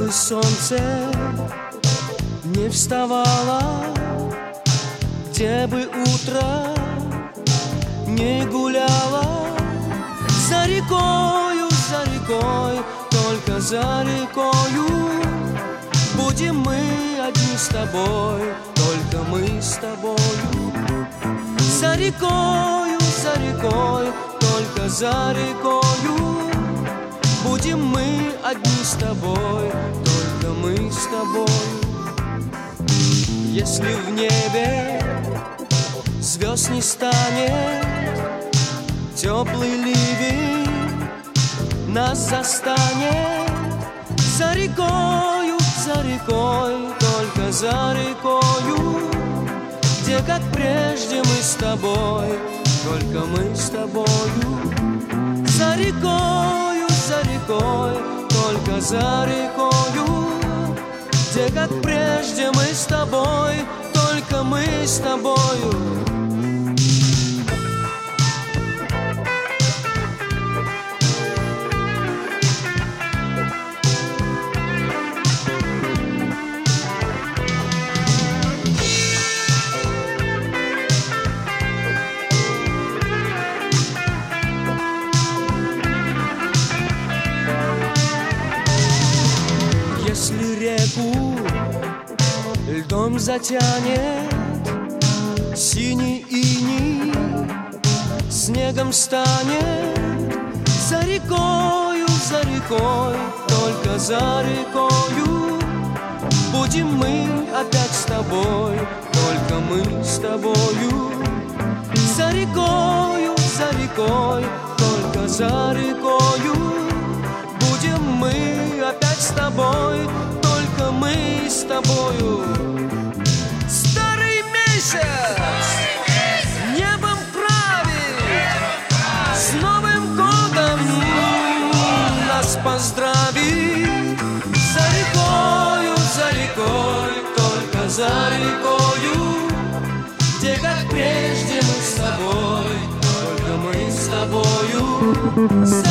бы солнце не вставало, где бы утро не гуляло, за рекой, только за рекою будем мы одни с тобой, только мы с тобою. За рекой, только за рекою будем мы одни с тобой, только мы с тобою. Если в небе звезд не станет, теплый ливень нас застанет. За рекой, только за рекою, где, как прежде, мы с тобой, только мы с тобою. За рекой, только за рекою, где, как прежде, мы с тобой, только мы с тобою. Если реку льдом затянет синий иней, снегом станет. За рекой, только за рекою будем мы опять с тобой, только мы с тобою. За рекой, только за рекою будем мы опять с тобой, только мы с тобою. Старый месяц небом правит, с Новым годом нас поздравит. За рекой, только за рекою, где, как прежде, мы с тобой, только мы с тобою.